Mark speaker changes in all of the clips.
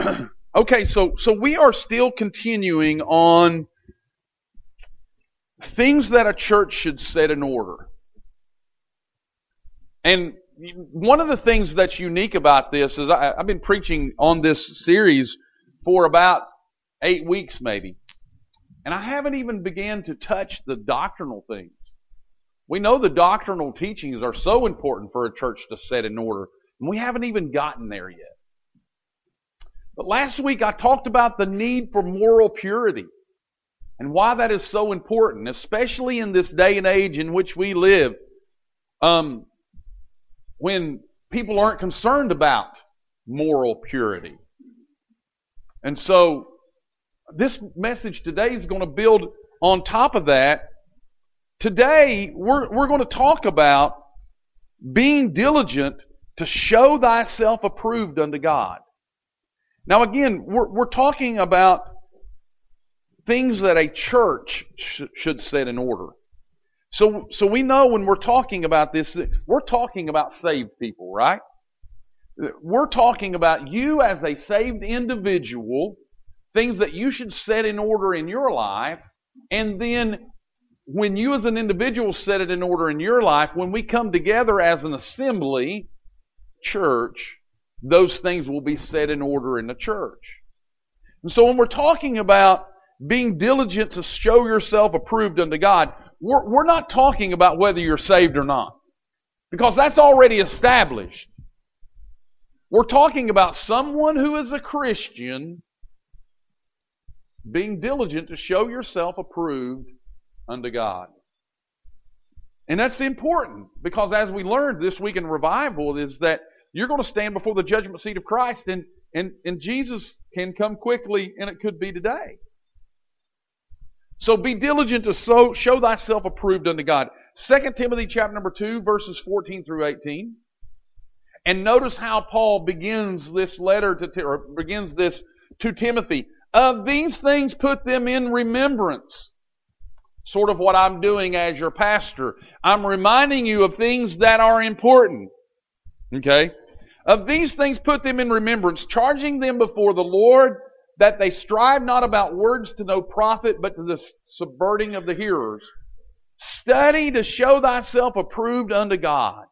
Speaker 1: Okay, so we are still continuing on things that a church should set in order. And one of the things that's unique about this is I've been preaching on this series for about 8 weeks maybe. And I haven't even began to touch the doctrinal things. We know the doctrinal teachings are so important for a church to set in order. And we haven't even gotten there yet. But last week I talked about the need for moral purity and why that is so important, especially in this day and age in which we live, when people aren't concerned about moral purity. And so this message today is going to build on top of that. Today we're going to talk about being diligent to show thyself approved unto God. Now again, we're talking about things that a church should set in order. So we know when we're talking about this, we're talking about saved people, right? We're talking about you as a saved individual, things that you should set in order in your life, and then when you as an individual set it in order in your life, when we come together as an assembly, church, those things will be set in order in the church. And so when we're talking about being diligent to show yourself approved unto God, we're not talking about whether you're saved or not, because that's already established. We're talking about someone who is a Christian being diligent to show yourself approved unto God. And that's important, because as we learned this week in revival is that you're going to stand before the judgment seat of Christ, and Jesus can come quickly, and it could be today. So be diligent to show thyself approved unto God. 2 Timothy chapter number 2, verses 14 through 18. And notice how Paul begins this letter begins this to Timothy. Of these things put them in remembrance. Sort of what I'm doing as your pastor. I'm reminding you of things that are important. Okay? Of these things put them in remembrance, charging them before the Lord that they strive not about words to no profit, but to the subverting of the hearers. Study to show thyself approved unto God.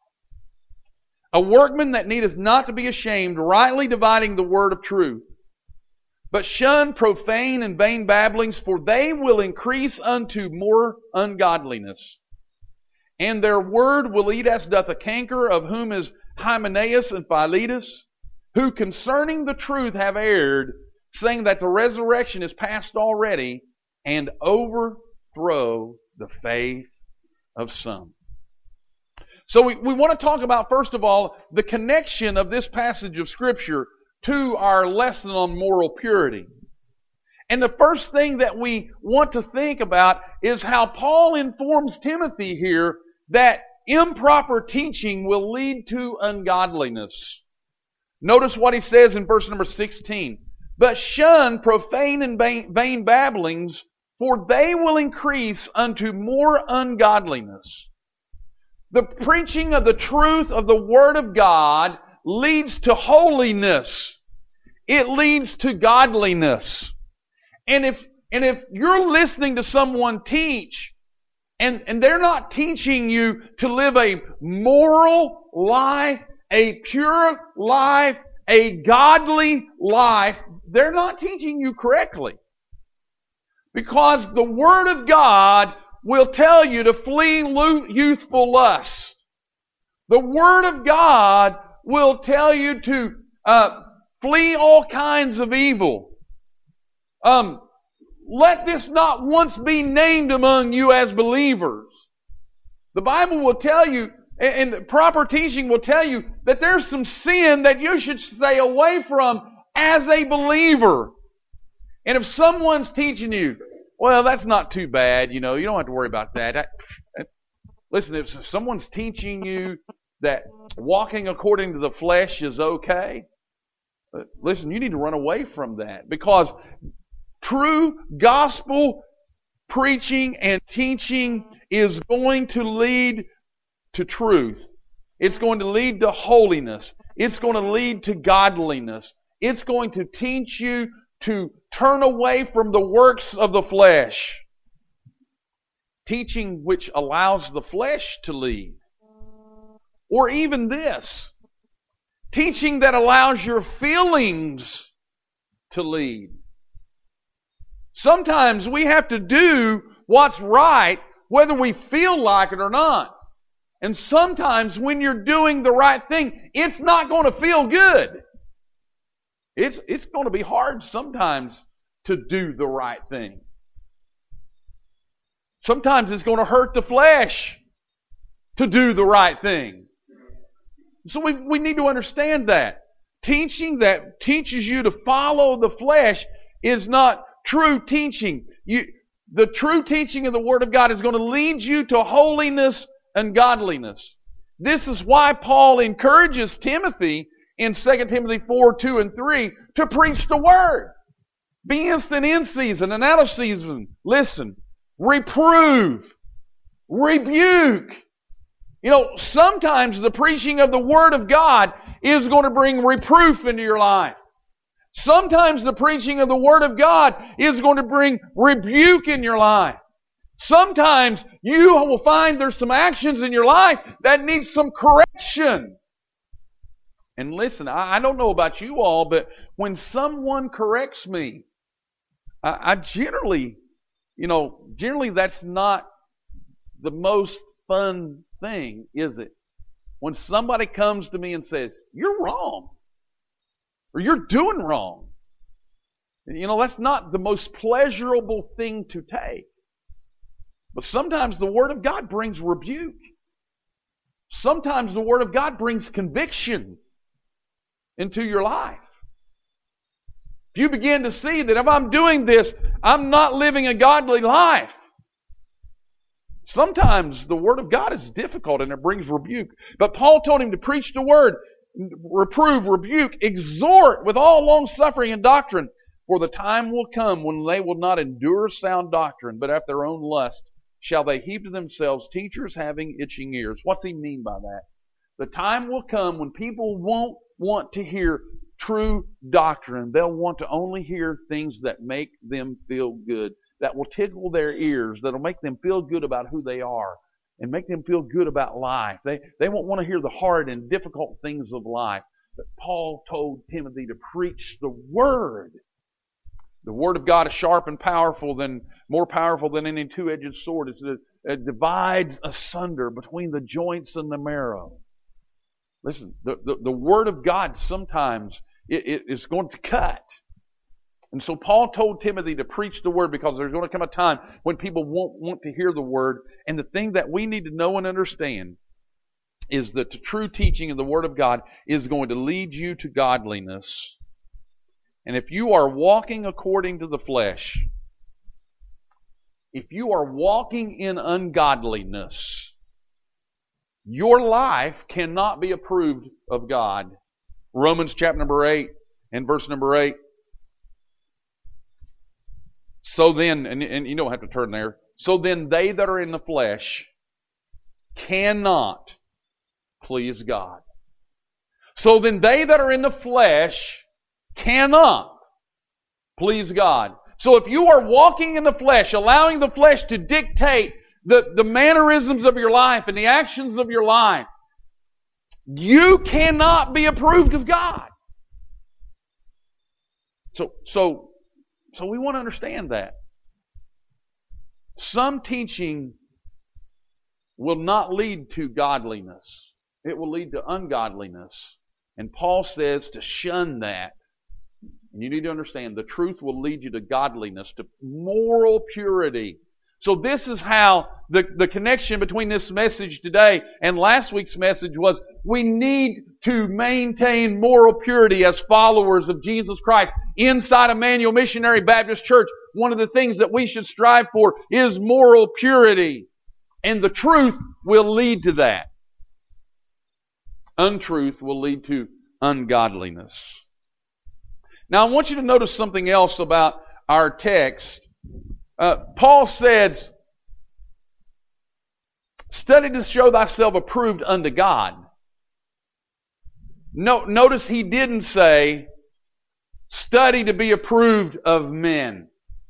Speaker 1: A workman that needeth not to be ashamed, rightly dividing the word of truth. But shun profane and vain babblings, for they will increase unto more ungodliness. And their word will eat as doth a canker, of whom is Hymenaeus and Philetus, who concerning the truth have erred, saying that the resurrection is past already, and overthrow the faith of some. So we want to talk about, first of all, the connection of this passage of Scripture to our lesson on moral purity. And the first thing that we want to think about is how Paul informs Timothy here that improper teaching will lead to ungodliness. Notice what he says in verse number 16. But shun profane and vain babblings, for they will increase unto more ungodliness. The preaching of the truth of the Word of God leads to holiness. It leads to godliness. And if you're listening to someone teach, and they're not teaching you to live a moral life, a pure life, a godly life, they're not teaching you correctly. Because the Word of God will tell you to flee youthful lust. The Word of God will tell you to flee all kinds of evil. Let this not once be named among you as believers. The Bible will tell you, and the proper teaching will tell you, that there's some sin that you should stay away from as a believer. And if someone's teaching you, well, that's not too bad, you don't have to worry about that. Listen, if someone's teaching you that walking according to the flesh is okay, listen, you need to run away from that, because true gospel preaching and teaching is going to lead to truth. It's going to lead to holiness. It's going to lead to godliness. It's going to teach you to turn away from the works of the flesh. Teaching which allows the flesh to lead. Or even this. Teaching that allows your feelings to lead. Sometimes we have to do what's right whether we feel like it or not. And sometimes when you're doing the right thing, it's not going to feel good. It's going to be hard sometimes to do the right thing. Sometimes it's going to hurt the flesh to do the right thing. So we need to understand that. Teaching that teaches you to follow the flesh is not true teaching. The true teaching of the Word of God is going to lead you to holiness and godliness. This is why Paul encourages Timothy in 2 Timothy 4, 2 and 3 to preach the Word. Be instant in season and out of season. Listen. Reprove. Rebuke. Sometimes the preaching of the Word of God is going to bring reproof into your life. Sometimes the preaching of the Word of God is going to bring rebuke in your life. Sometimes you will find there's some actions in your life that need some correction. And listen, I don't know about you all, but when someone corrects me, I generally that's not the most fun thing, is it? When somebody comes to me and says, "You're wrong," or "You're doing wrong," that's not the most pleasurable thing to take. But sometimes the Word of God brings rebuke. Sometimes the Word of God brings conviction into your life. If you begin to see that if I'm doing this, I'm not living a godly life. Sometimes the Word of God is difficult and it brings rebuke. But Paul told him to preach the Word, reprove, rebuke, exhort with all long suffering and doctrine. For the time will come when they will not endure sound doctrine, but after their own lust shall they heap to themselves teachers having itching ears. What's he mean by that? The time will come when people won't want to hear true doctrine. They'll want to only hear things that make them feel good, that will tickle their ears, that'll make them feel good about who they are and make them feel good about life. They won't want to hear the hard and difficult things of life. But Paul told Timothy to preach the Word. The Word of God is sharp and more powerful than any two-edged sword. It divides asunder between the joints and the marrow. Listen, the Word of God sometimes it is going to cut. And so Paul told Timothy to preach the Word because there's going to come a time when people won't want to hear the Word. And the thing that we need to know and understand is that the true teaching of the Word of God is going to lead you to godliness. And if you are walking according to the flesh, if you are walking in ungodliness, your life cannot be approved of God. Romans chapter number 8 and verse number 8. So then, and you don't have to turn there. So then they that are in the flesh cannot please God. So then they that are in the flesh cannot please God. So if you are walking in the flesh, allowing the flesh to dictate the mannerisms of your life and the actions of your life, you cannot be approved of God. So we want to understand that. Some teaching will not lead to godliness. It will lead to ungodliness. And Paul says to shun that. And you need to understand the truth will lead you to godliness, to moral purity. So this is how the connection between this message today and last week's message was, we need to maintain moral purity as followers of Jesus Christ. Inside Emmanuel Missionary Baptist Church, one of the things that we should strive for is moral purity. And the truth will lead to that. Untruth will lead to ungodliness. Now I want you to notice something else about our text. Paul says, study to show thyself approved unto God. Notice he didn't say, study to be approved of men.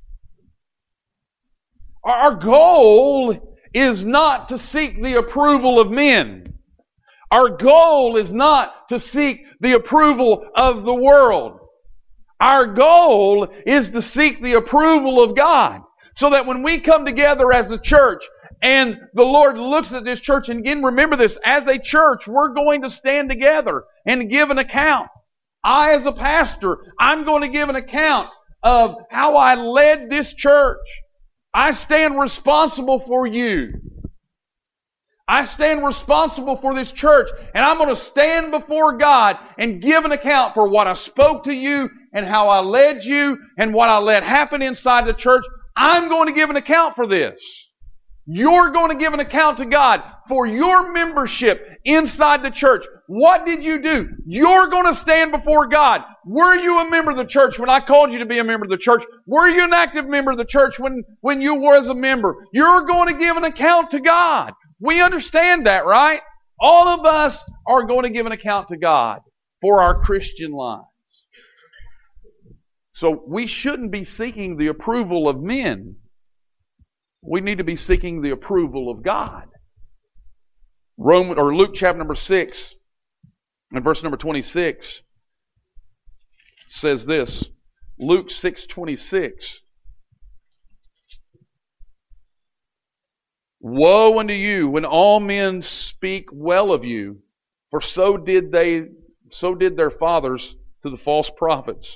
Speaker 1: Our goal is not to seek the approval of men. Our goal is not to seek the approval of the world. Our goal is to seek the approval of God. So that when we come together as a church and the Lord looks at this church, and again, remember this, as a church, we're going to stand together and give an account. I, as a pastor, I'm going to give an account of how I led this church. I stand responsible for you. I stand responsible for this church, and I'm going to stand before God and give an account for what I spoke to you and how I led you and what I let happen inside the church. I'm going to give an account for this. You're going to give an account to God for your membership inside the church. What did you do? You're going to stand before God. Were you a member of the church when I called you to be a member of the church? Were you an active member of the church when you were as a member? You're going to give an account to God. We understand that, right? All of us are going to give an account to God for our Christian lives. So we shouldn't be seeking the approval of men. We need to be seeking the approval of God. Luke chapter number 6 and verse number 26 says this. Luke 6:26. Woe unto you when all men speak well of you, for so did their fathers to the false prophets.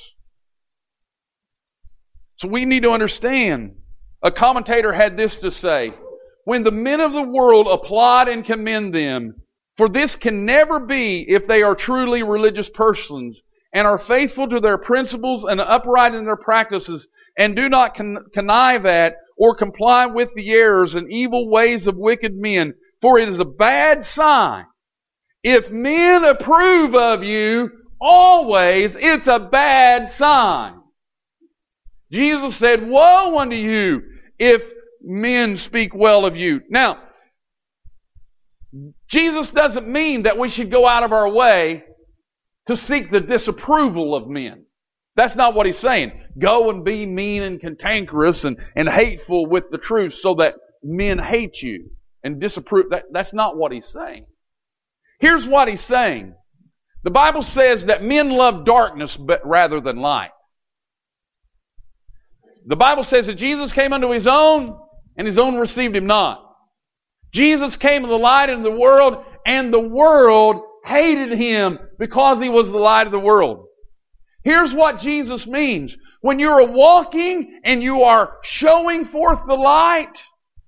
Speaker 1: So we need to understand. A commentator had this to say, when the men of the world applaud and commend them, for this can never be if they are truly religious persons and are faithful to their principles and upright in their practices and do not connive at or comply with the errors and evil ways of wicked men, for it is a bad sign. If men approve of you always, it's a bad sign. Jesus said, woe unto you if men speak well of you. Now, Jesus doesn't mean that we should go out of our way to seek the disapproval of men. That's not what he's saying. Go and be mean and cantankerous and hateful with the truth so that men hate you and disapprove. That's not what he's saying. Here's what he's saying. The Bible says that men love darkness rather than light. The Bible says that Jesus came unto his own, and his own received him not. Jesus came to the light of the world, and the world hated him because he was the light of the world. Here's what Jesus means. When you're walking and you are showing forth the light,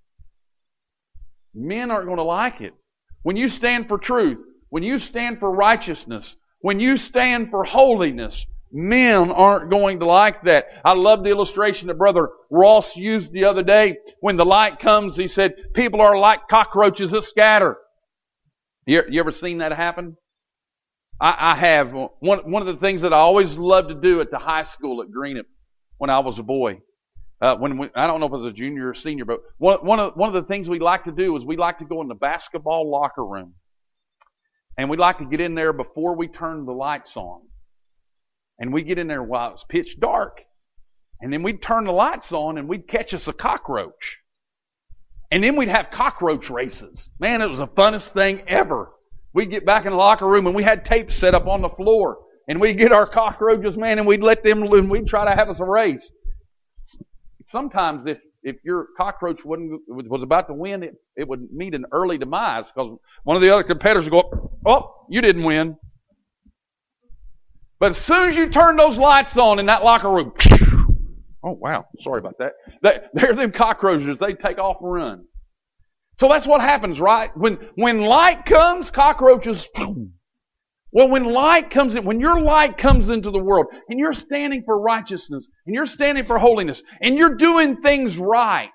Speaker 1: men aren't going to like it. When you stand for truth, when you stand for righteousness, when you stand for holiness, men aren't going to like that. I love the illustration that Brother Ross used the other day. When the light comes, he said, people are like cockroaches that scatter. You ever seen that happen? I have. One of the things that I always loved to do at the high school at Greenup when I was a boy. I don't know if I was a junior or senior, but one of the things we like to do is we like to go in the basketball locker room. And we'd like to get in there before we turn the lights on. And we get in there while it's pitch dark. And then we'd turn the lights on and we'd catch us a cockroach. And then we'd have cockroach races. Man, it was the funnest thing ever. We'd get back in the locker room and we had tape set up on the floor. And we'd get our cockroaches, man, and we'd let them, and we'd try to have us a race. Sometimes if your cockroach was about to win, it would meet an early demise because one of the other competitors would go, oh, you didn't win. But as soon as you turn those lights on in that locker room, oh, wow, sorry about that. They're them cockroaches. They take off and run. So that's what happens, right? When light comes, cockroaches, well, when light comes in, when your light comes into the world, and you're standing for righteousness, and you're standing for holiness, and you're doing things right,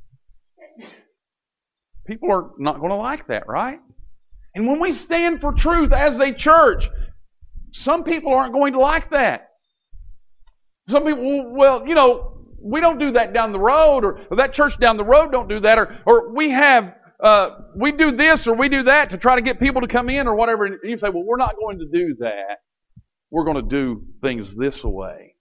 Speaker 1: people are not going to like that, right? And when we stand for truth as a church, some people aren't going to like that. Some people, well, we don't do that down the road, or that church down the road don't do that, or we do this or we do that to try to get people to come in or whatever. And you say, well, we're not going to do that. We're going to do things this way.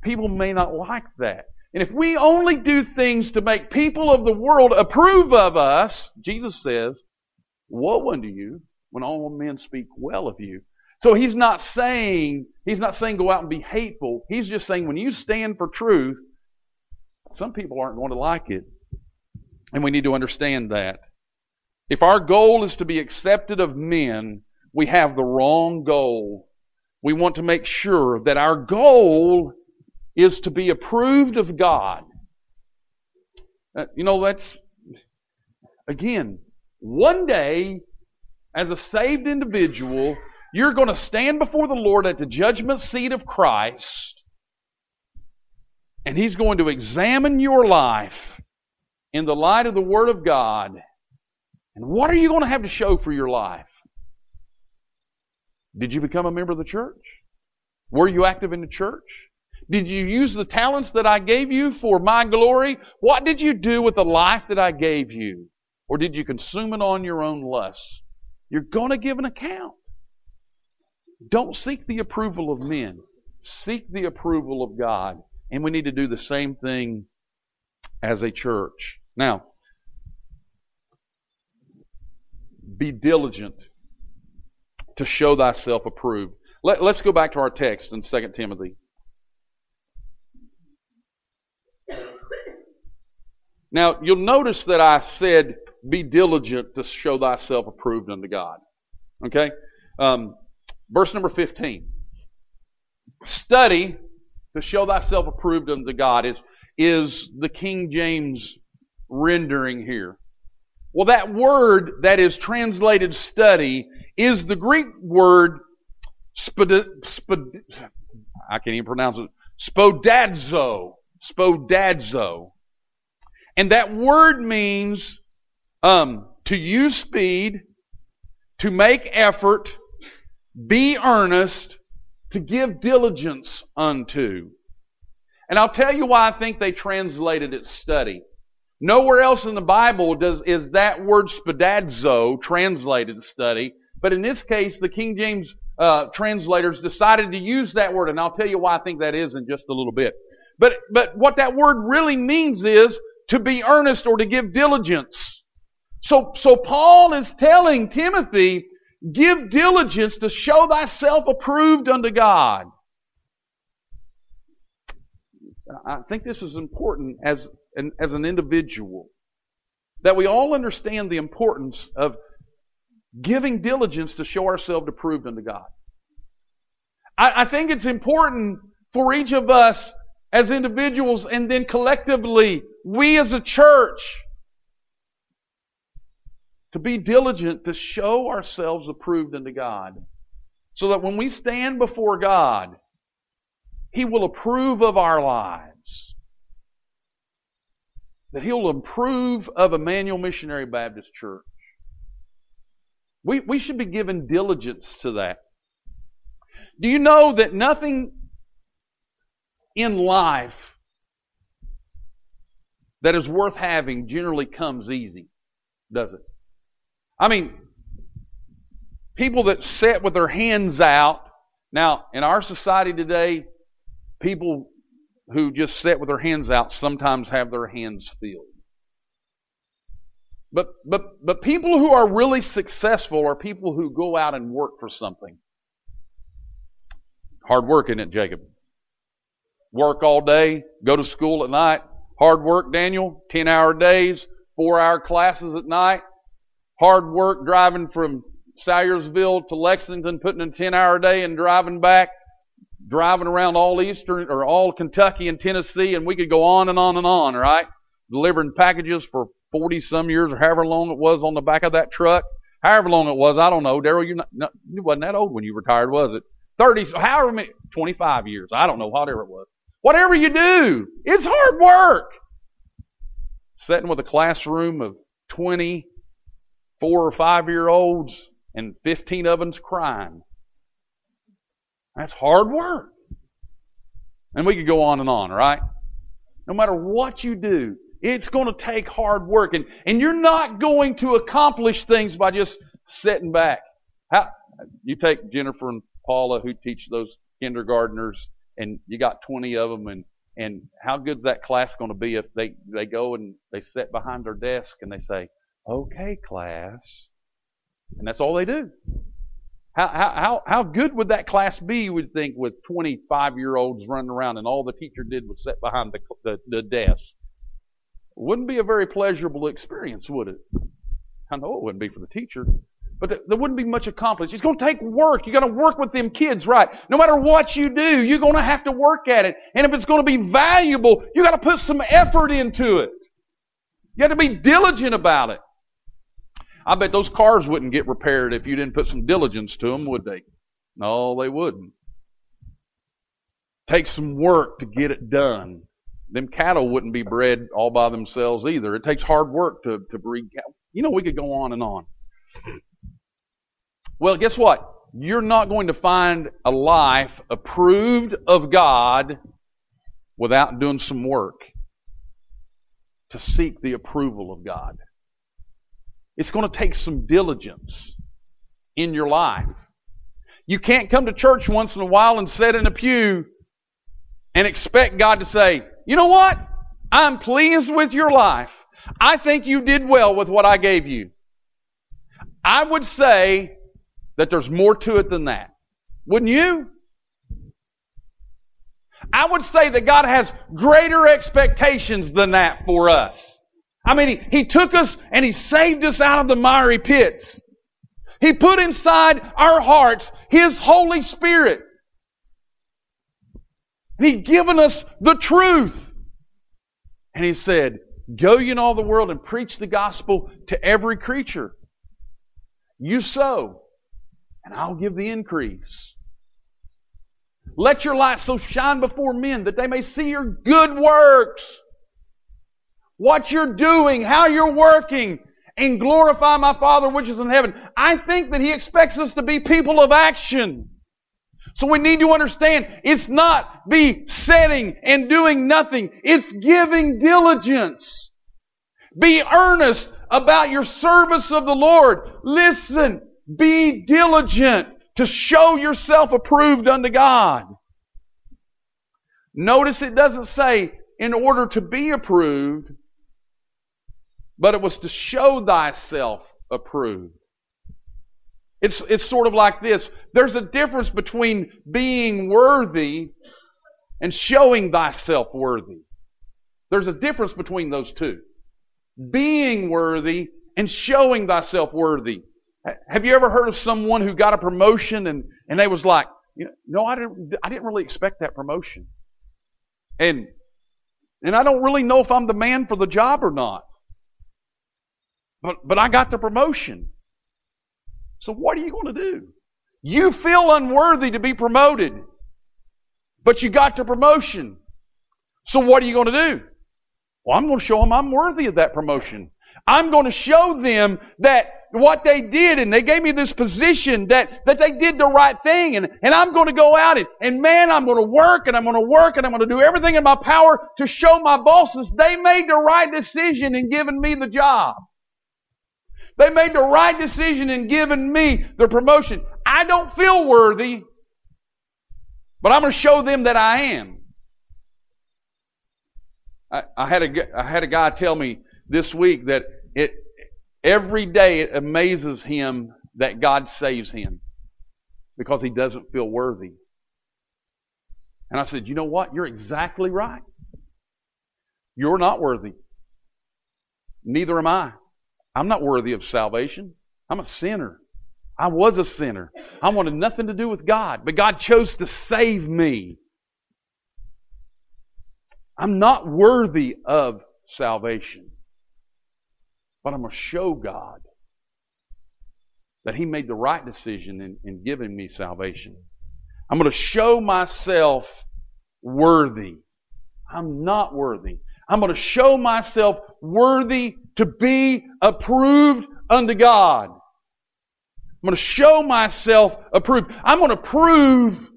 Speaker 1: people may not like that. And if we only do things to make people of the world approve of us, Jesus says, woe unto you when all men speak well of you. So he's not saying go out and be hateful. He's just saying when you stand for truth, some people aren't going to like it. And we need to understand that. If our goal is to be accepted of men, we have the wrong goal. We want to make sure that our goal is to be approved of God. That's, again, one day, as a saved individual, you're going to stand before the Lord at the judgment seat of Christ, and He's going to examine your life in the light of the Word of God. And what are you going to have to show for your life? Did you become a member of the church? Were you active in the church? Did you use the talents that I gave you for my glory? What did you do with the life that I gave you? Or did you consume it on your own lusts? You're going to give an account. Don't seek the approval of men. Seek the approval of God. And we need to do the same thing as a church. Now, be diligent to show thyself approved. Let's go back to our text in 2 Timothy. Now, you'll notice that I said, be diligent to show thyself approved unto God. Okay? Verse number 15. Study to show thyself approved unto God is the King James rendering here. Well, that word that is translated study is the Greek word I can't even pronounce it. Spodadzo. Spodadzo. And that word means to use speed, to make effort, be earnest, to give diligence unto. And I'll tell you why I think they translated it study. Nowhere else in the Bible is that word spodadzo translated study. But in this case, the King James translators decided to use that word. And I'll tell you why I think that is in just a little bit. But what that word really means is to be earnest or to give diligence. So Paul is telling Timothy, give diligence to show thyself approved unto God. I think this is important as an individual, that we all understand the importance of giving diligence to show ourselves approved unto God. I think it's important for each of us as individuals and then collectively, we as a church, to be diligent to show ourselves approved unto God. So that when we stand before God, He will approve of our lives. That He'll approve of Emmanuel Missionary Baptist Church. We should be given diligence to that. Do you know that nothing in life that is worth having generally comes easy, does it? I mean, people that sit with their hands out. Now, in our society today, people who just sit with their hands out sometimes have their hands filled. But people who are really successful are people who go out and work for something. Hard work, isn't it, Jacob? Work all day, go to school at night. Hard work, Daniel. 10-hour days, 4-hour classes at night. Hard work driving from Salyersville to Lexington, putting in a 10-hour day and driving back. Driving around all Eastern or all Kentucky and Tennessee, and we could go on and on and on, right? Delivering packages for 40-some years or however long it was on the back of that truck. However long it was, I don't know. Daryl, you wasn't that old when you retired, was it? 30, however many, 25 years. I don't know, whatever it was. Whatever you do, it's hard work. Sitting with a classroom of 20 4- or 5-year-olds and 15 of them's crying. That's hard work. And we could go on and on, right? No matter what you do, it's going to take hard work. And you're not going to accomplish things by just sitting back. You take Jennifer and Paula, who teach those kindergartners, and you got 20 of them, and how good's that class going to be if they go and they sit behind their desk and they say, "Okay, class," and that's all they do. How good would that class be, you would think, with 25-year-olds running around and all the teacher did was sit behind the desk? Wouldn't be a very pleasurable experience, would it? I know it wouldn't be for the teacher, but there wouldn't be much accomplished. It's going to take work. You got to work with them kids, right? No matter what you do, you're going to have to work at it. And if it's going to be valuable, you got to put some effort into it. You got to be diligent about it. I bet those cars wouldn't get repaired if you didn't put some diligence to them, would they? No, they wouldn't. Takes some work to get it done. Them cattle wouldn't be bred all by themselves either. It takes hard work to breed cattle. You know, we could go on and on. Well, guess what? You're not going to find a life approved of God without doing some work to seek the approval of God. It's going to take some diligence in your life. You can't come to church once in a while and sit in a pew and expect God to say, "You know what? I'm pleased with your life. I think you did well with what I gave you." I would say that there's more to it than that. Wouldn't you? I would say that God has greater expectations than that for us. I mean, He took us and He saved us out of the miry pits. He put inside our hearts His Holy Spirit. And He's given us the truth. And He said, "Go ye in all the world and preach the gospel to every creature. You sow, and I'll give the increase. Let your light so shine before men that they may see your good works, what you're doing, how you're working, and glorify my Father which is in heaven." I think that He expects us to be people of action. So we need to understand, it's not be sitting and doing nothing. It's giving diligence. Be earnest about your service of the Lord. Listen, be diligent to show yourself approved unto God. Notice it doesn't say in order to be approved, but it was to show thyself approved. It's sort of like this. There's a difference between being worthy and showing thyself worthy. There's a difference between those two. Being worthy and showing thyself worthy. Have you ever heard of someone who got a promotion and they was like, "No, I didn't really expect that promotion. And I don't really know if I'm the man for the job or not. But I got the promotion." So what are you going to do? You feel unworthy to be promoted, but you got the promotion. So what are you going to do? Well, I'm going to show them I'm worthy of that promotion. I'm going to show them that what they did, and they gave me this position, that they did the right thing, and I'm going to go out and man, I'm going to work, and I'm going to work, and I'm going to do everything in my power to show my bosses they made the right decision in giving me the job. They made the right decision in giving me the promotion. I don't feel worthy, but I'm going to show them that I am. I had a guy tell me this week that every day it amazes him that God saves him because he doesn't feel worthy. And I said, "You know what? You're exactly right. You're not worthy. Neither am I. I'm not worthy of salvation. I'm a sinner. I was a sinner. I wanted nothing to do with God, but God chose to save me. I'm not worthy of salvation, but I'm going to show God that He made the right decision in giving me salvation. I'm going to show myself worthy. I'm not worthy. I'm going to show myself worthy to be approved unto God. I'm going to show myself approved. I'm going to prove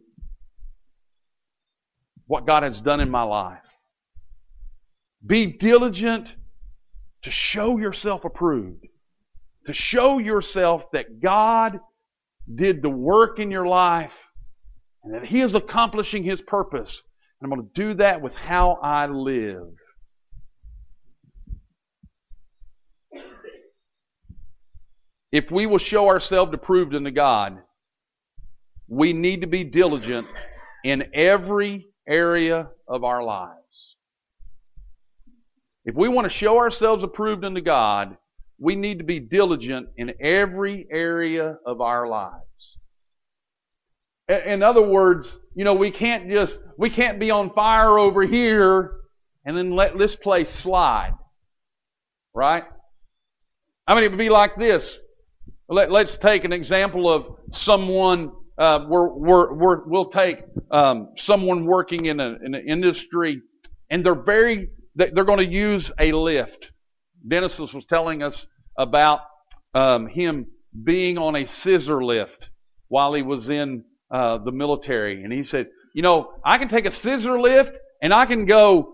Speaker 1: what God has done in my life. Be diligent to show yourself approved. To show yourself that God did the work in your life and that He is accomplishing His purpose. And I'm going to do that with how I live. If we will show ourselves approved unto God, we need to be diligent in every area of our lives. If we want to show ourselves approved unto God, we need to be diligent in every area of our lives. In other words, we can't be on fire over here and then let this place slide. Right? I mean, it would be like this. Let's take an example of someone. We'll take someone working in an industry, and they're going to use a lift. Dennis was telling us about him being on a scissor lift while he was in the military, and he said, I can take a scissor lift and I can go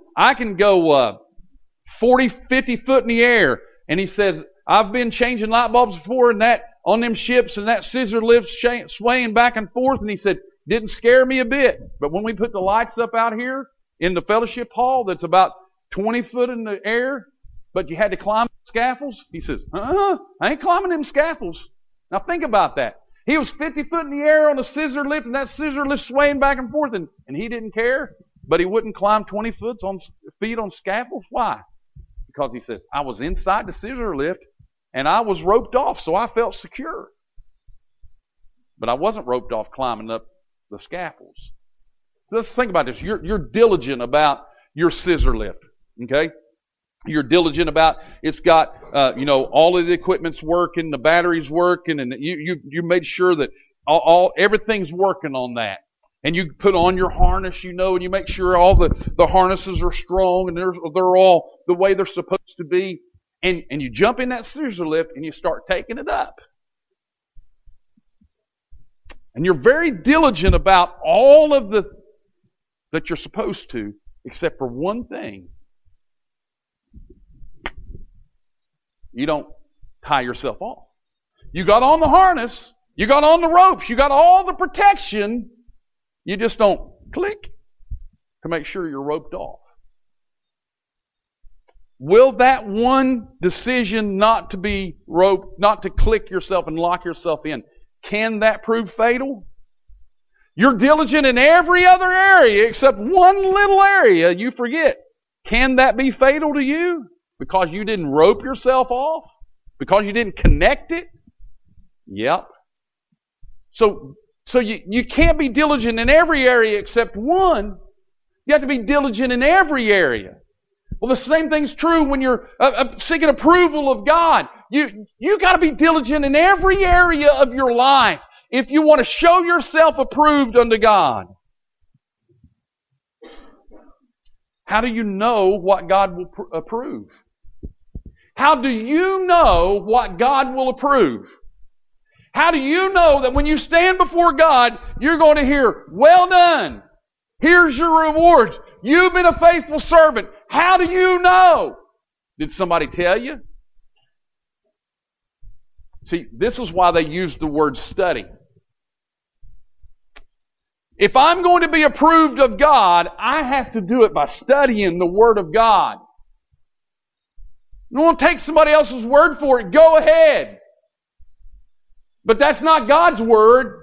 Speaker 1: 40, 50 foot in the air. And he says, I've been changing light bulbs before and that on them ships, and that scissor lift swaying back and forth. And he said, didn't scare me a bit. But when we put the lights up out here in the fellowship hall that's about 20 foot in the air, but you had to climb scaffolds, he says, I ain't climbing them scaffolds. Now think about that. He was 50 foot in the air on a scissor lift, and that scissor lift swaying back and forth, and he didn't care, but he wouldn't climb 20 feet on scaffolds. Why? Because he says, I was inside the scissor lift, and I was roped off, so I felt secure. But I wasn't roped off climbing up the scaffolds. Let's think about this. You're diligent about your scissor lift, okay? You're diligent about it's got all of the equipment's working, the batteries working, and you made sure that everything's working on that. And you put on your harness, and you make sure all the harnesses are strong and they're all the way they're supposed to be. And you jump in that scissor lift and you start taking it up. And you're very diligent about all of that you're supposed to, except for one thing. You don't tie yourself off. You got on the harness, you got on the ropes, you got all the protection. You just don't click to make sure you're roped off. Will that one decision not to be roped, not to click yourself and lock yourself in, can that prove fatal? You're diligent in every other area except one little area you forget. Can that be fatal to you? Because you didn't rope yourself off? Because you didn't connect it? Yep. So you can't be diligent in every area except one. You have to be diligent in every area. Well, the same thing's true when you're seeking approval of God. You got to be diligent in every area of your life if you want to show yourself approved unto God. How do you know what God will approve? How do you know what God will approve? How do you know that when you stand before God, you're going to hear, well done. Here's your rewards. You've been a faithful servant. How do you know? Did somebody tell you? See, this is why they use the word study. If I'm going to be approved of God, I have to do it by studying the Word of God. You don't want to take somebody else's word for it, go ahead. But that's not God's Word.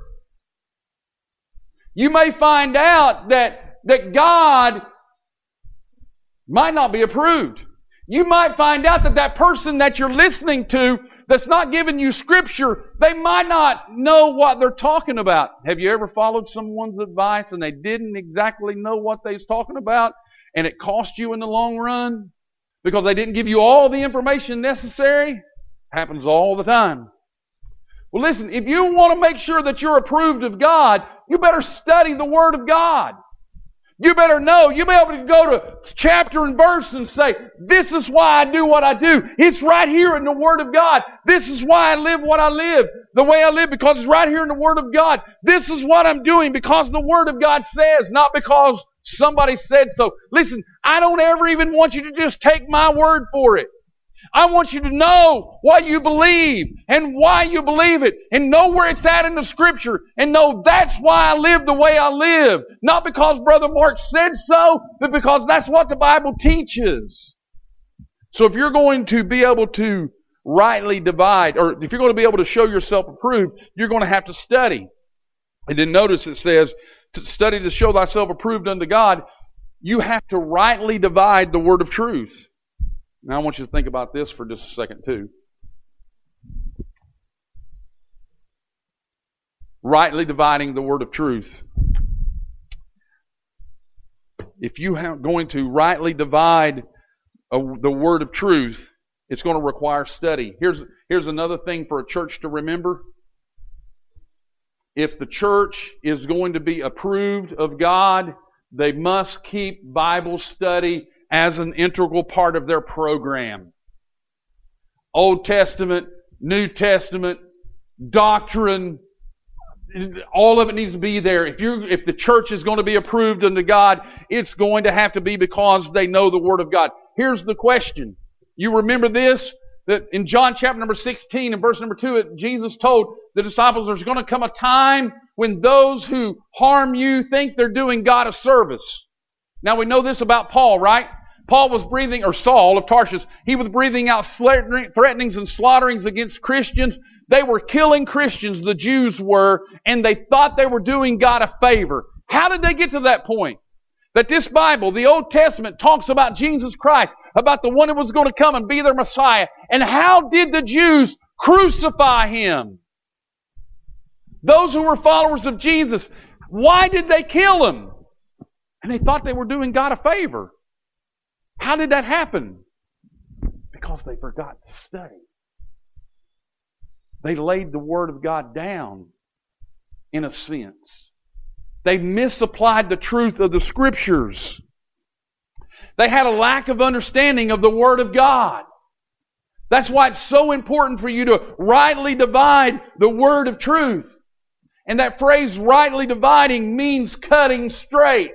Speaker 1: You may find out that God might not be approved. You might find out that person that you're listening to that's not giving you Scripture, they might not know what they're talking about. Have you ever followed someone's advice and they didn't exactly know what they was talking about and it cost you in the long run because they didn't give you all the information necessary? Happens all the time. Well, listen, if you want to make sure that you're approved of God, you better study the Word of God. You better know. You be able to go to chapter and verse and say, this is why I do what I do. It's right here in the Word of God. This is why I live what I live, the way I live, because it's right here in the Word of God. This is what I'm doing because the Word of God says, not because somebody said so. Listen, I don't ever even want you to just take my word for it. I want you to know what you believe and why you believe it and know where it's at in the Scripture and know that's why I live the way I live. Not because Brother Mark said so, but because that's what the Bible teaches. So if you're going to be able to rightly divide, or if you're going to be able to show yourself approved, you're going to have to study. And then notice it says, to study to show thyself approved unto God, you have to rightly divide the word of truth. Now I want you to think about this for just a second too. Rightly dividing the word of truth. If you are going to rightly divide the word of truth, it's going to require study. Here's another thing for a church to remember. If the church is going to be approved of God, they must keep Bible study as an integral part of their program. Old Testament, New Testament, doctrine, all of it needs to be there. If the church is going to be approved unto God, it's going to have to be because they know the Word of God. Here's the question. You remember this? That in John chapter number 16 and verse number 2, Jesus told the disciples there's going to come a time when those who harm you think they're doing God a service. Now we know this about Paul, right? Paul was breathing, or Saul of Tarsus, he was breathing out threatenings and slaughterings against Christians. They were killing Christians, the Jews were, and they thought they were doing God a favor. How did they get to that point? That this Bible, the Old Testament, talks about Jesus Christ, about the one who was going to come and be their Messiah. And how did the Jews crucify Him? Those who were followers of Jesus, why did they kill Him? And they thought they were doing God a favor. How did that happen? Because they forgot to study. They laid the Word of God down, in a sense. They misapplied the truth of the Scriptures. They had a lack of understanding of the Word of God. That's why it's so important for you to rightly divide the word of truth. And that phrase, rightly dividing, means cutting straight.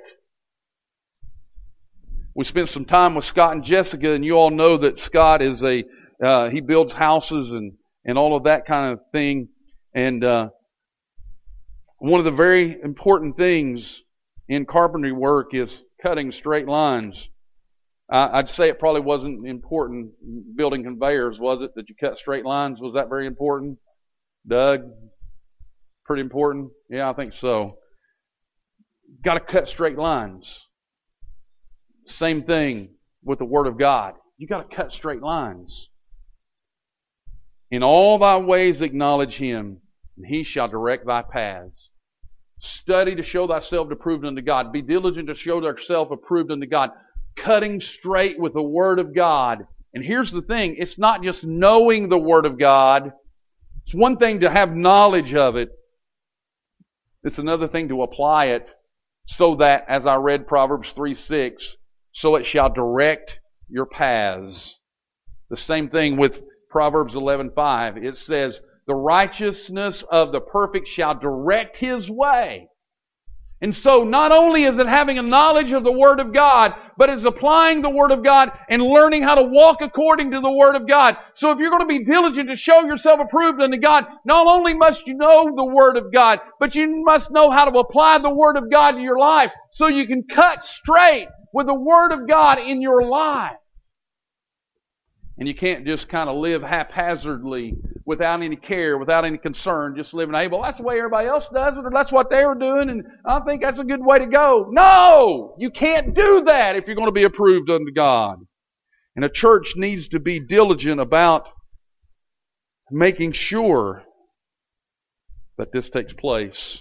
Speaker 1: We spent some time with Scott and Jessica, and you all know that Scott is he builds houses and all of that kind of thing. And one of the very important things in carpentry work is cutting straight lines. I'd say it probably wasn't important building conveyors, was it? That you cut straight lines? Was that very important? Doug? Pretty important? Yeah, I think so. Got to cut straight lines. Same thing with the Word of God. You got to cut straight lines. In all thy ways acknowledge Him, and He shall direct thy paths. Study to show thyself approved unto God. Be diligent to show thyself approved unto God. Cutting straight with the Word of God. And here's the thing. It's not just knowing the Word of God. It's one thing to have knowledge of it. It's another thing to apply it so that, as I read Proverbs 3:6, so it shall direct your paths. The same thing with Proverbs 11:5. It says, the righteousness of the perfect shall direct his way. And so not only is it having a knowledge of the Word of God, but it's applying the Word of God and learning how to walk according to the Word of God. So if you're going to be diligent to show yourself approved unto God, not only must you know the Word of God, but you must know how to apply the Word of God to your life so you can cut straight with the Word of God in your life. And you can't just kind of live haphazardly without any care, without any concern, just living, hey, well, that's the way everybody else does it, or that's what they were doing, and I think that's a good way to go. No! You can't do that if you're going to be approved unto God. And a church needs to be diligent about making sure that this takes place.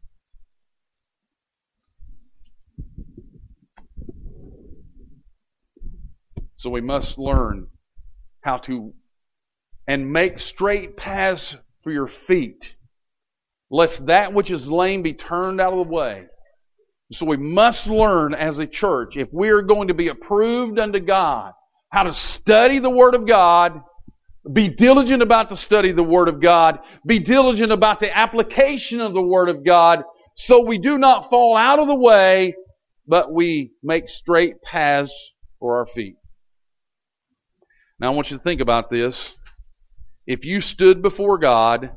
Speaker 1: So we must learn how to and make straight paths for your feet, lest that which is lame be turned out of the way. So we must learn as a church, if we are going to be approved unto God, how to study the Word of God, be diligent about the study of the Word of God, be diligent about the application of the Word of God, so we do not fall out of the way, but we make straight paths for our feet. Now I want you to think about this. If you stood before God,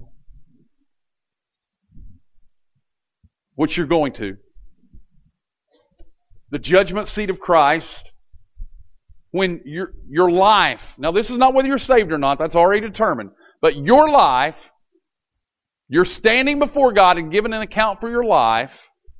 Speaker 1: which you're going to, the judgment seat of Christ, when your life, now this is not whether you're saved or not, that's already determined, but your life, you're standing before God and giving an account for your life,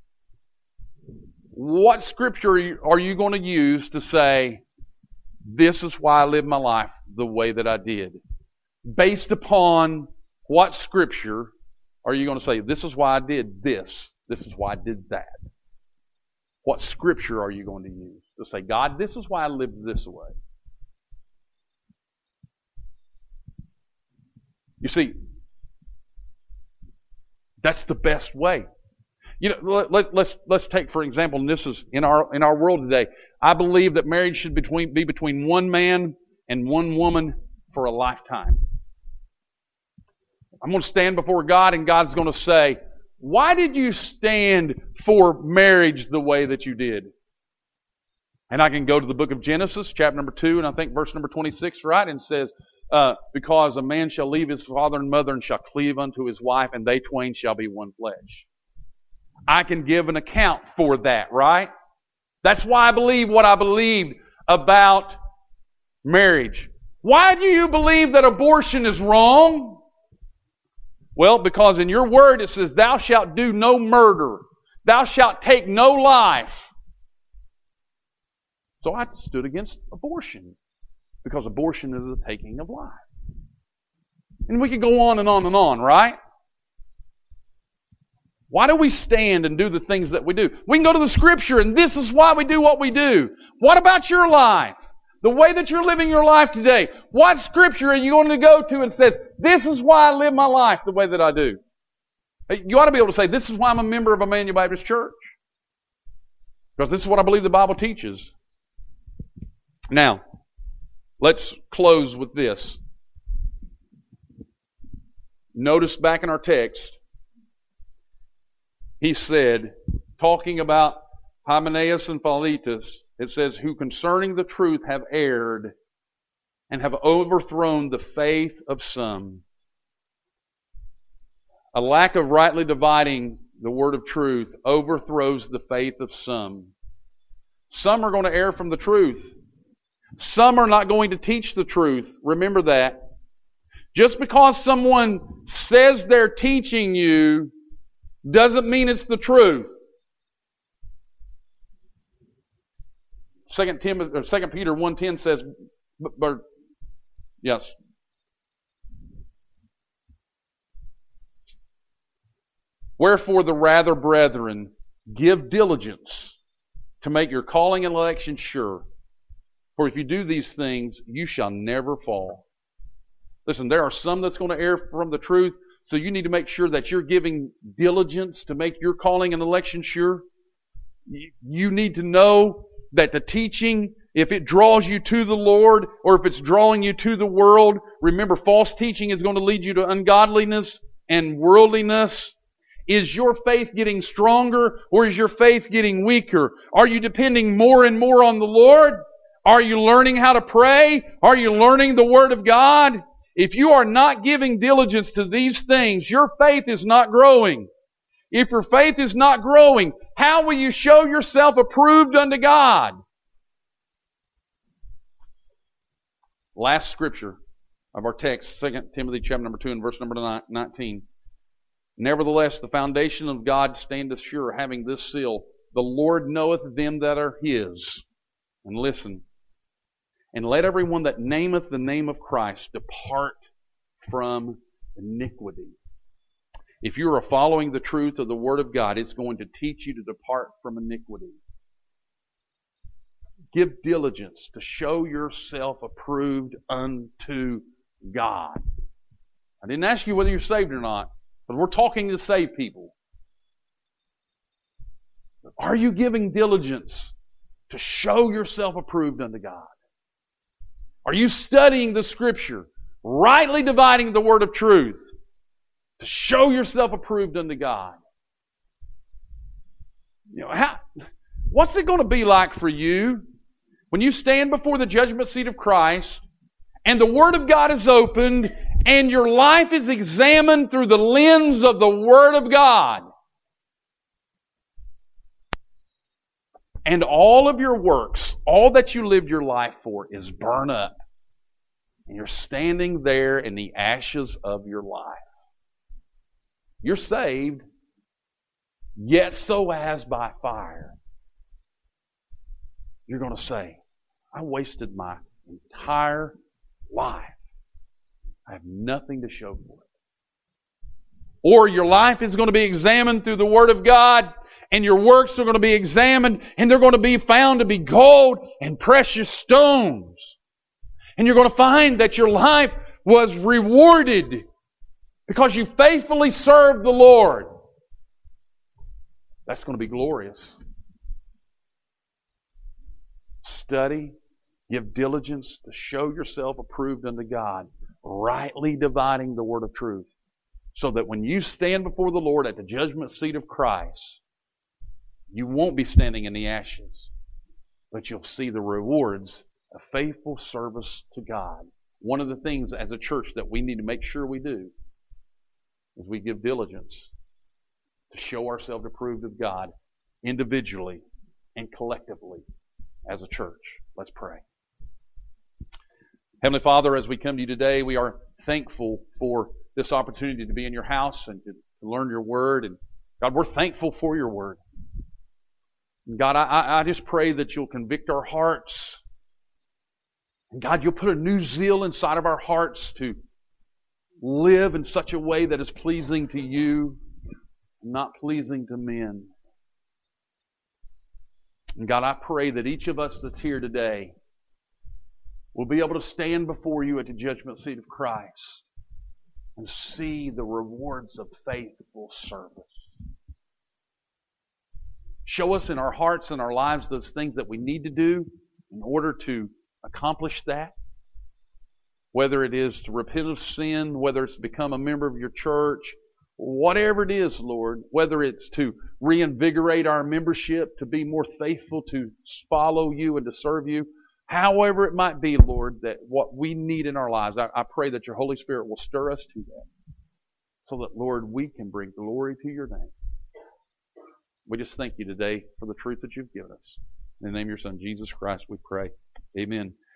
Speaker 1: what scripture are you going to use to say, this is why I lived my life the way that I did? Based upon what scripture are you going to say, this is why I did this, this is why I did that? What scripture are you going to use to say, God, this is why I lived this way? You see, that's the best way. You know, let's take for example, and this is in our world today. I believe that marriage should be between one man and one woman for a lifetime. I'm going to stand before God, and God's going to say, why did you stand for marriage the way that you did? And I can go to the book of Genesis, chapter number 2, and I think verse number 26, right? And it says, because a man shall leave his father and mother and shall cleave unto his wife, and they twain shall be one flesh. I can give an account for that, right? That's why I believe what I believed about marriage. Why do you believe that abortion is wrong? Well, because in your word it says, thou shalt do no murder. Thou shalt take no life. So I stood against abortion, because abortion is the taking of life. And we could go on and on and on, right? Why do we stand and do the things that we do? We can go to the Scripture, and this is why we do what we do. What about your life? The way that you're living your life today. What Scripture are you going to go to and says, this is why I live my life the way that I do? You ought to be able to say, this is why I'm a member of Emmanuel Baptist Church. Because this is what I believe the Bible teaches. Now, let's close with this. Notice back in our text, he said, talking about Hymenaeus and Philetus, it says, who concerning the truth have erred and have overthrown the faith of some. A lack of rightly dividing the word of truth overthrows the faith of some. Some are going to err from the truth. Some are not going to teach the truth. Remember that. Just because someone says they're teaching you doesn't mean it's the truth. 2 Peter 1:10 says, yes. Wherefore the rather, brethren, give diligence to make your calling and election sure. For if you do these things, you shall never fall. Listen, there are some that's going to err from the truth, so you need to make sure that you're giving diligence to make your calling and election sure. You need to know that the teaching, if it draws you to the Lord or if it's drawing you to the world, remember, false teaching is going to lead you to ungodliness and worldliness. Is your faith getting stronger or is your faith getting weaker? Are you depending more and more on the Lord? Are you learning how to pray? Are you learning the Word of God? If you are not giving diligence to these things, your faith is not growing. If your faith is not growing, how will you show yourself approved unto God? Last scripture of our text, 2 Timothy chapter number 2 and verse number 19. Nevertheless, the foundation of God standeth sure, having this seal, the Lord knoweth them that are His. And listen, and let everyone that nameth the name of Christ depart from iniquity. If you are following the truth of the Word of God, it's going to teach you to depart from iniquity. Give diligence to show yourself approved unto God. I didn't ask you whether you're saved or not, but we're talking to saved people. Are you giving diligence to show yourself approved unto God? Are you studying the Scripture, rightly dividing the word of truth, to show yourself approved unto God? You know, what's it going to be like for you when you stand before the judgment seat of Christ and the Word of God is opened, and your life is examined through the lens of the Word of God, and all of your works, all that you lived your life for, is burned up, and you're standing there in the ashes of your life. You're saved, yet so as by fire. You're going to say, I wasted my entire life. I have nothing to show for it. Or your life is going to be examined through the Word of God, and your works are going to be examined, and they're going to be found to be gold and precious stones. And you're going to find that your life was rewarded because you faithfully served the Lord. That's going to be glorious. Study, give diligence to show yourself approved unto God, rightly dividing the word of truth, so that when you stand before the Lord at the judgment seat of Christ, you won't be standing in the ashes, but you'll see the rewards of faithful service to God. One of the things as a church that we need to make sure we do is we give diligence to show ourselves approved of God individually and collectively as a church. Let's pray. Heavenly Father, as we come to you today, we are thankful for this opportunity to be in your house and to learn your word. And God, we're thankful for your word. And God, I just pray that you'll convict our hearts. And God, you'll put a new zeal inside of our hearts to live in such a way that is pleasing to you, not pleasing to men. And God, I pray that each of us that's here today will be able to stand before you at the judgment seat of Christ and see the rewards of faithful service. Show us in our hearts and our lives those things that we need to do in order to accomplish that. Whether it is to repent of sin, whether it's to become a member of your church, whatever it is, Lord, whether it's to reinvigorate our membership, to be more faithful, to follow you and to serve you, however it might be, Lord, that what we need in our lives, I pray that your Holy Spirit will stir us to that so that, Lord, we can bring glory to your name. We just thank you today for the truth that you've given us. In the name of your Son, Jesus Christ, we pray. Amen.